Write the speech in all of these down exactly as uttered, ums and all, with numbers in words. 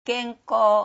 健康。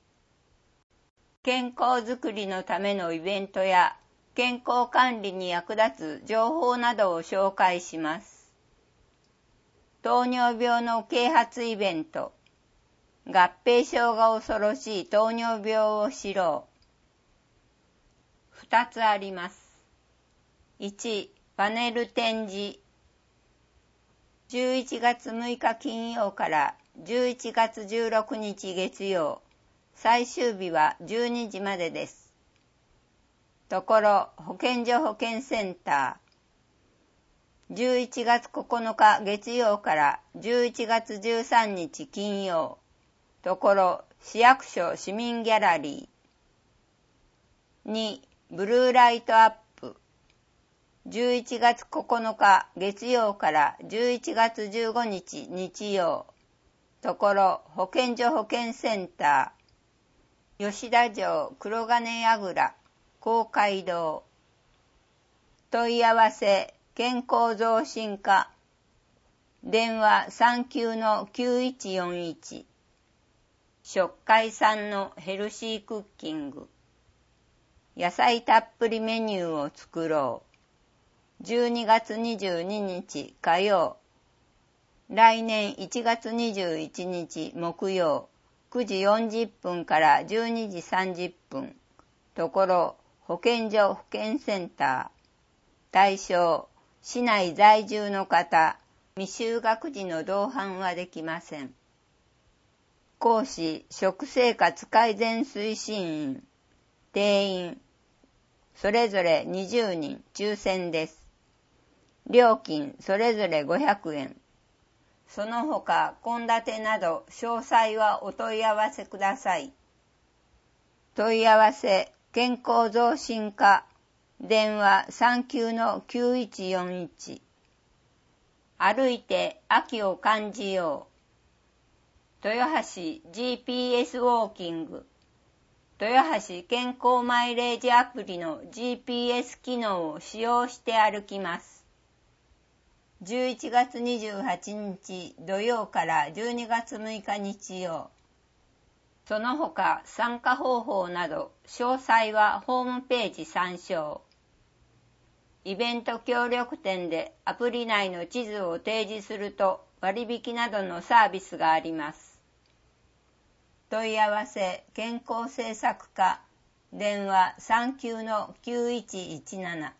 健康づくりのためのイベントや健康管理に役立つ情報などを紹介します。糖尿病の啓発イベント。合併症が恐ろしい糖尿病を知ろう。二つあります。いち、パネル展示。じゅういちがつむいか金曜からじゅういちがつじゅうろくにち月曜、最終日はじゅうにじまでです。ところ保健所保健センター。じゅういちがつここのか月曜からじゅういちがつじゅうさんにち金曜、ところ市役所市民ギャラリー。に、ブルーライトアップ。じゅういちがつここのか月曜からじゅういちがつじゅうごにち日曜、ところ保健所保健センター。吉田城黒金櫓公会堂。問い合わせ健康増進課。電話 さんきゅうのきゅういちよんいち。食会さんのヘルシークッキング。野菜たっぷりメニューを作ろう。じゅうにがつにじゅうににち火曜。来年いちがつにじゅういちにち木曜。くじよんじゅっぷんからじゅうにじさんじゅっぷん。ところ保健所保健センター。対象市内在住の方。未就学児の同伴はできません。講師食生活改善推進員。定員それぞれにじゅうにん抽選です。料金それぞれごひゃくえん。その他献立など詳細はお問い合わせください。問い合わせ健康増進課。電話 さんきゅうのきゅういちよんいち。歩いて秋を感じよう。豊橋 ジーピーエス ウォーキング。豊橋健康マイレージアプリの ジーピーエス 機能を使用して歩きます。じゅういちがつにじゅうはちにち土曜からじゅうにがつむいか日曜。その他参加方法など詳細はホームページ参照。イベント協力店でアプリ内の地図を提示すると割引などのサービスがあります。問い合わせ健康政策課。電話 さんきゅうのきゅういちいちなな。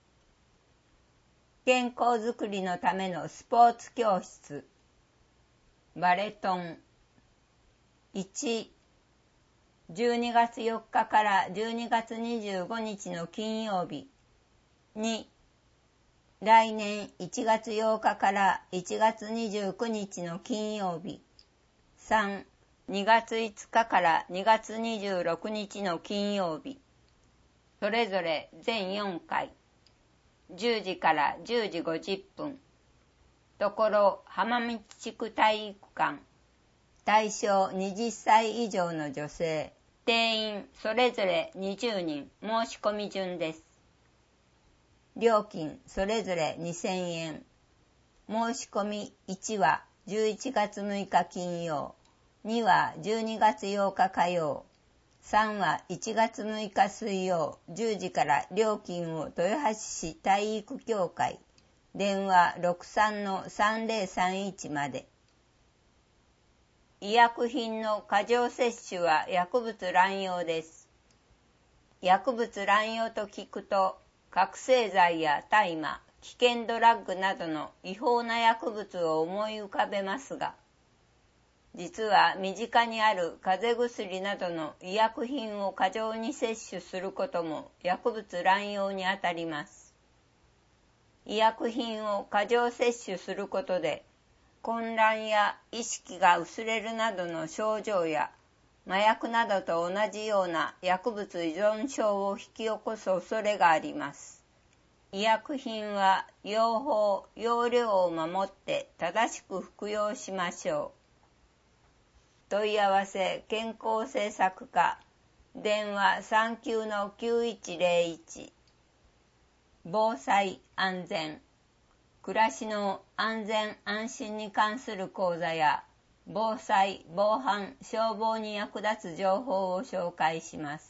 健康づくりのためのスポーツ教室。バレトン。いち、じゅうにがつよっかからじゅうにがつにじゅうごにちの金曜日。に、来年いちがつようかからいちがつにじゅうくにちの金曜日。さん、にがついつかからにがつにじゅうろくにちの金曜日。それぞれ全よんかい。じゅうじからじゅうじごじゅっぷん。ところ浜道地区体育館。対象はたち以上の女性。定員それぞれにじゅうにん。申し込み順です。料金それぞれにせんえん。申し込みいちはじゅういちがつむいか金曜。にはじゅうにがつようか火曜。さんはいちがつむいか水曜じゅうじから料金を豊橋市体育協会。電話 ろくさんのさんぜろさんいち まで。医薬品の過剰摂取は薬物乱用です。薬物乱用と聞くと、覚醒剤や大麻、危険ドラッグなどの違法な薬物を思い浮かべますが、実は身近にある風邪薬などの医薬品を過剰に摂取することも薬物乱用にあたります。医薬品を過剰摂取することで、混乱や意識が薄れるなどの症状や、麻薬などと同じような薬物依存症を引き起こす恐れがあります。医薬品は用法・用量を守って正しく服用しましょう。問い合わせ健康政策課。電話 さんきゅうのきゅういちぜろいち。防災安全。暮らしの安全安心に関する講座や防災、防犯、消防に役立つ情報を紹介します。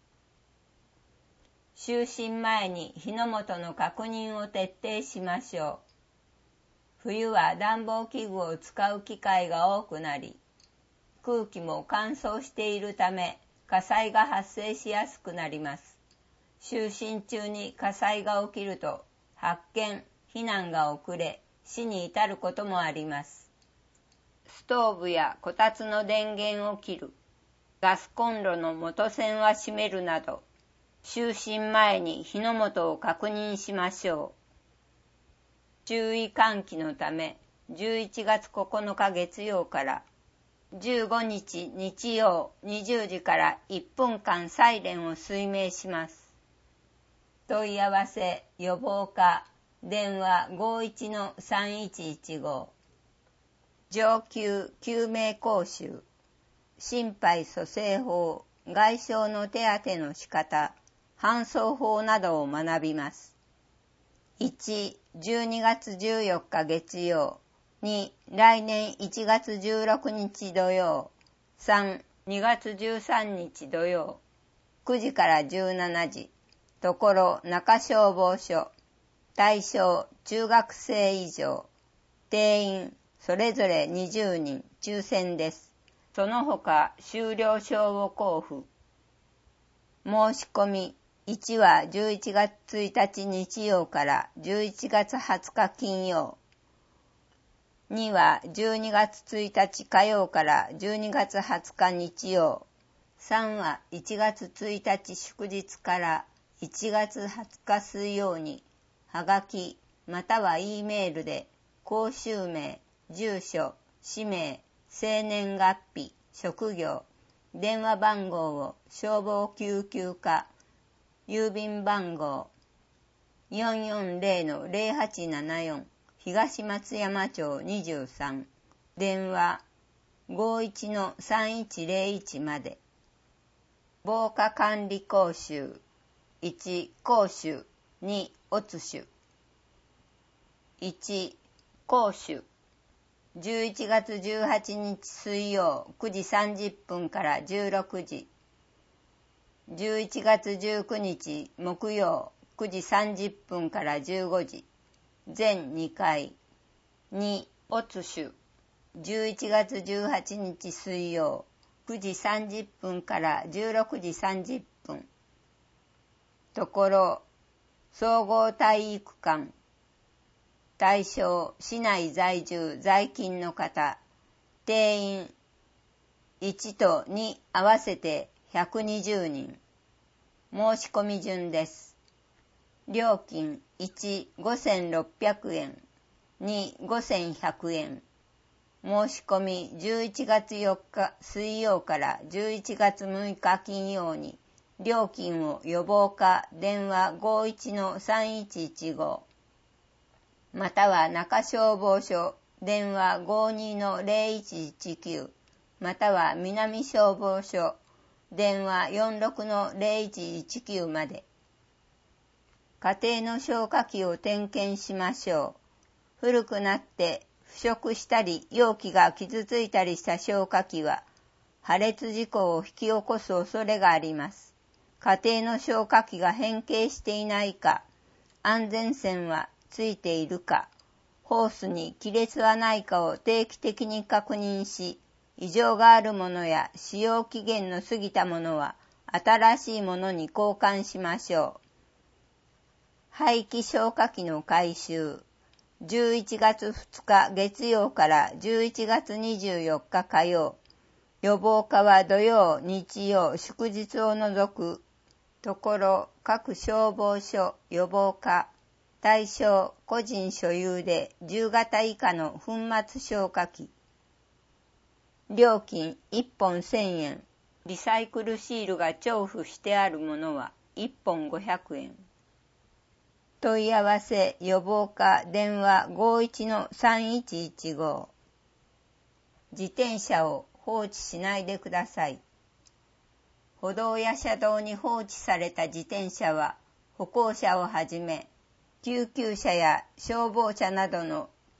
就寝前に火の元の確認を徹底しましょう。冬は暖房器具を使う機会が多くなり、空気も乾燥しているため火災が発生しやすくなります。就寝中に火災が起きると発見、避難が遅れ、死に至ることもあります。ストーブやこたつの電源を切る、ガスコンロの元栓は閉めるなど、就寝前に火の元を確認しましょう。注意喚起のため、じゅういちがつここのか月曜からじゅうごにち日曜にじゅうじからいっぷんかんサイレンを推命します。問い合わせ予防課電話 ごーいちのさんいちいちご 上級救命講習心肺蘇生法外傷の手当ての仕方搬送法などを学びます。いち、じゅうにがつじゅうよっか月曜に、来年いちがつじゅうろくにち土曜さん、にがつじゅうさんにち土曜くじからじゅうしちじところ中消防署対象中学生以上定員それぞれにじゅうにん抽選です。その他修了証を交付。申し込みいちはじゅういちがつついたち日曜からじゅういちがつはつか金曜。にはじゅうにがつついたち火曜からじゅうにがつはつか日曜。さんはいちがつついたち祝日からいちがつはつか水曜にはがきまたは E メールで講習名、住所、氏名、生年月日、職業、電話番号を消防救急課郵便番号 よんよんぜろのぜろはちななよん 東松山町にじゅうさん電話 ごーいちのさんいちぜろいち まで。防火管理講習いち講習におつしゅいち講習じゅういちがつじゅうはちにち水曜くじさんじゅっぷんからじゅうろくじじゅういちがつじゅうくにち木曜くじさんじゅっぷんからじゅうごじ全にかい。におつしゅじゅういちがつじゅうはちにち水曜くじさんじゅっぷんからじゅうろくじさんじゅっぷんところ総合体育館対象市内在住在勤の方定員いちとに合わせてひゃくにじゅうにん。申し込み順です。料金いち、ごせんろっぴゃくえん、に、ごせんひゃくえん。申し込みじゅういちがつよっか水曜からじゅういちがつむいか金曜に、料金を予防課電話 ごーいちのさんいちいちご または中消防署電話 ごーにのぜろいちいちきゅう または南消防署電話 よんろくのぜろいちいちきゅう まで。家庭の消火器を点検しましょう。古くなって腐食したり容器が傷ついたりした消火器は破裂事故を引き起こす恐れがあります。家庭の消火器が変形していないか、安全線はついているか、ホースに亀裂はないかを定期的に確認し、異常があるものや使用期限の過ぎたものは新しいものに交換しましょう。廃棄消火器の回収じゅういちがつふつか月曜からじゅういちがつにじゅうよっか火曜。予防課は土曜、日曜、祝日を除くところ各消防署予防課対象個人所有でじゅうがた以下の粉末消火器。料金いっぽんせんえん。リサイクルシールが重複してあるものはいっぽんごひゃくえん。問い合わせ予防課電話 ごーいちのさんいちいちご 自転車を放置しないでください。歩道や車道に放置された自転車は歩行者をはじめ救急車や消防車などの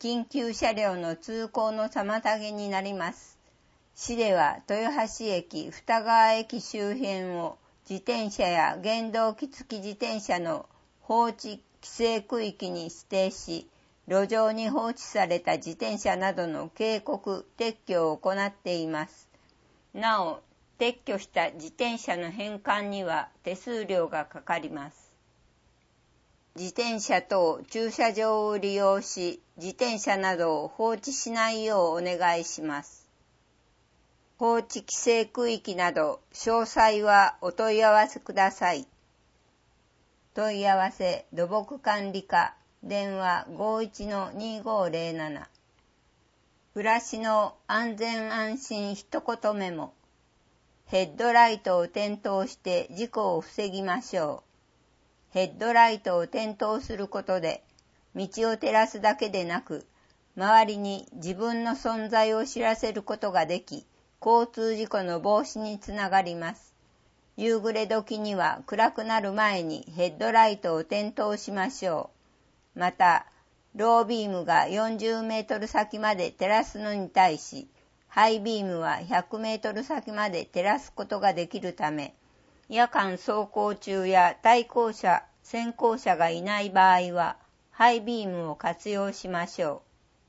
緊急車両の通行の妨げになります。市では豊橋駅、二川駅周辺を自転車や原動機付き自転車の放置規制区域に指定し、路上に放置された自転車などの警告・撤去を行っています。なお、撤去した自転車の返還には手数料がかかります。自転車等駐車場を利用し、自転車などを放置しないようお願いします。放置規制区域など詳細はお問い合わせください。問い合わせ土木管理課電話 ごーいちのにーごーぜろなな。暮らしの安全安心一言メモ。ヘッドライトを点灯して事故を防ぎましょう。ヘッドライトを点灯することで道を照らすだけでなく、周りに自分の存在を知らせることができ、交通事故の防止につながります。夕暮れ時には暗くなる前にヘッドライトを点灯しましょう。また、ロービームがよんじゅうメートル先まで照らすのに対し、ハイビームはひゃくメートル先まで照らすことができるため、夜間走行中や対向車、先行車がいない場合は、ハイビームを活用しましょう。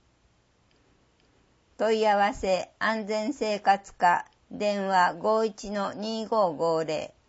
問い合わせ安全生活課電話 ごーいちのにーごーごーぜろ。